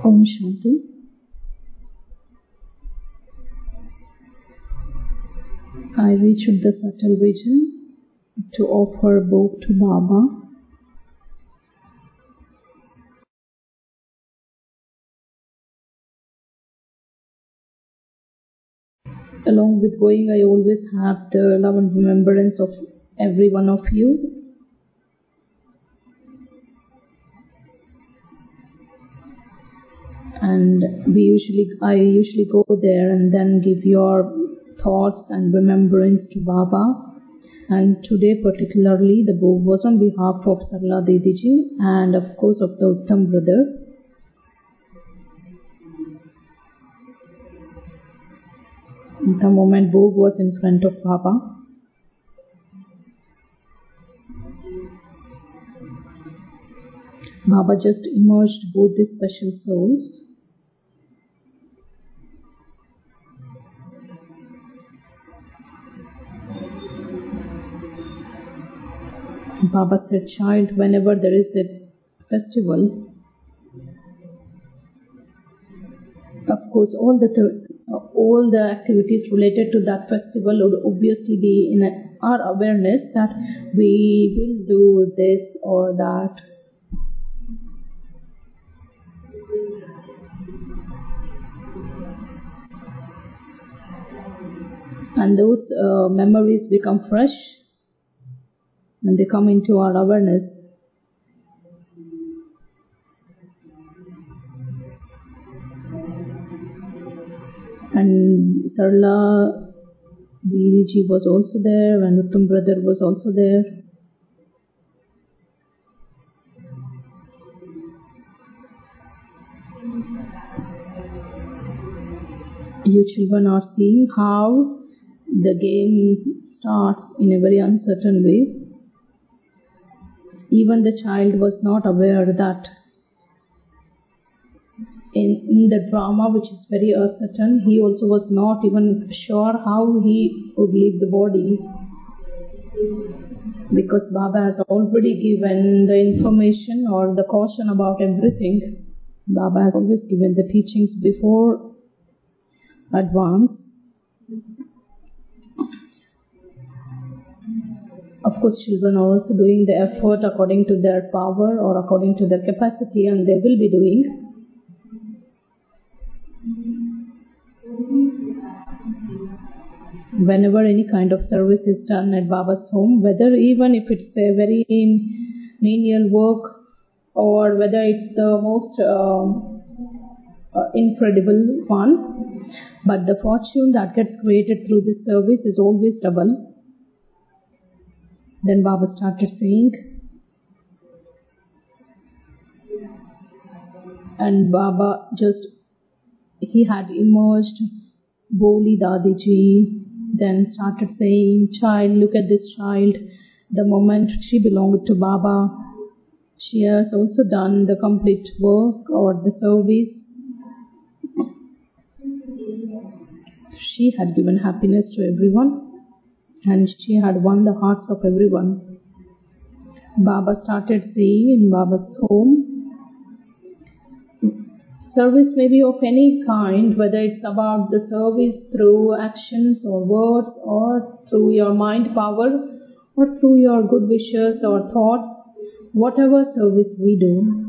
Om Shanti. I reached the subtle vision to offer both to Baba. Along with going, I always have the love and remembrance of every one of you. And I usually go there and then give your thoughts and remembrance to Baba. And today particularly the book was on behalf of Sarla Didiji and of course of the Uttam brother. At the moment Bog was in front of Baba. Baba just emerged both the special souls. Baba said, child, whenever there is a festival, of course all the activities related to that festival would obviously be in our awareness that we will do this or that. And those memories become fresh when they come into our awareness. And Sarla Didiji was also there and Uttam brother was also there. You children are seeing how the game starts in a very uncertain way. Even the child was not aware that in the drama, which is very uncertain, he also was not even sure how he would leave the body. Because Baba has already given the information or the caution about everything. Baba has always given the teachings before advance. Of course, children are also doing the effort according to their power or according to their capacity, and they will be doing. Whenever any kind of service is done at Baba's home, whether even if it's a very menial work or whether it's the most incredible one, but the fortune that gets created through this service is always double. Then Baba started saying, and Baba he had emerged, Boli Dadiji, then started saying, child, look at this child. The moment she belonged to Baba, she has also done the complete work or the service. She had given happiness to everyone and she had won the hearts of everyone. Baba started saying in Baba's home, service may be of any kind, whether it's about the service through actions or words or through your mind power or through your good wishes or thoughts, whatever service we do,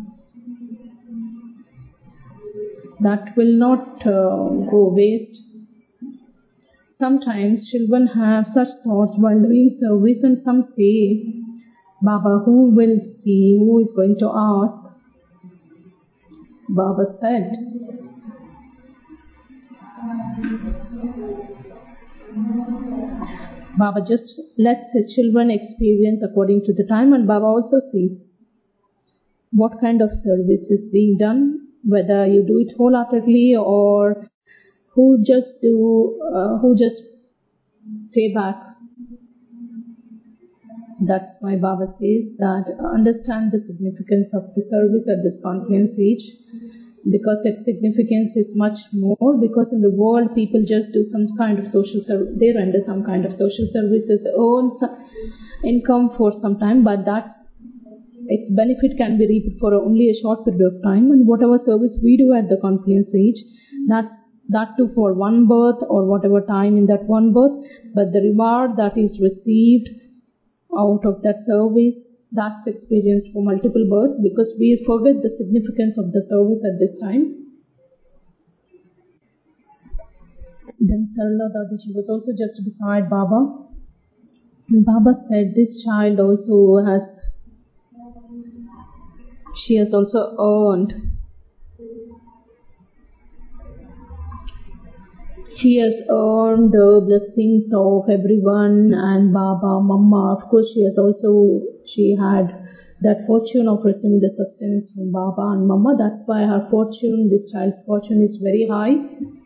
that will not go waste. Sometimes children have such thoughts while doing service and some say, Baba, who will see, who is going to ask? Baba said, Baba just lets his children experience according to the time, and Baba also sees what kind of service is being done, whether you do it wholeheartedly or who just stay back. That's why Baba says that understand the significance of the service at this Confluence Reach, because its significance is much more, because in the world people just do some kind of social service, they render some kind of social services, earn some income for some time, but that its benefit can be reaped for only a short period of time, and whatever service we do at the Confluence age, that too for one birth or whatever time in that one birth, but the reward that is received out of that service, that's experienced for multiple births, because we forget the significance of the service at this time. Then Sarala Dadiji was also just beside Baba. And Baba said, this child also she has also earned. She has earned the blessings of everyone and Baba, Mama. Of course, she had that fortune of receiving the sustenance from Baba and Mama. That's why this child's fortune is very high.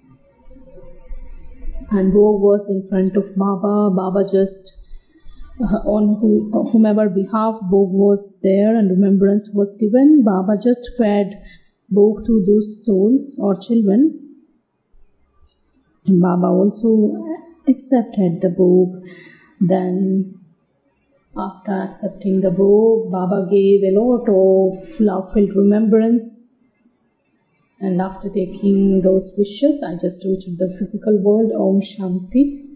And Bhog was in front of Baba. Baba just, on whomever behalf Bhog was there and remembrance was given, Baba just fed Bhog to those souls or children. And Baba also accepted the Bhog. Then, after accepting the Bhog, Baba gave a lot of love-filled remembrance. And after taking those wishes, I just reached the physical world. Om Shanti.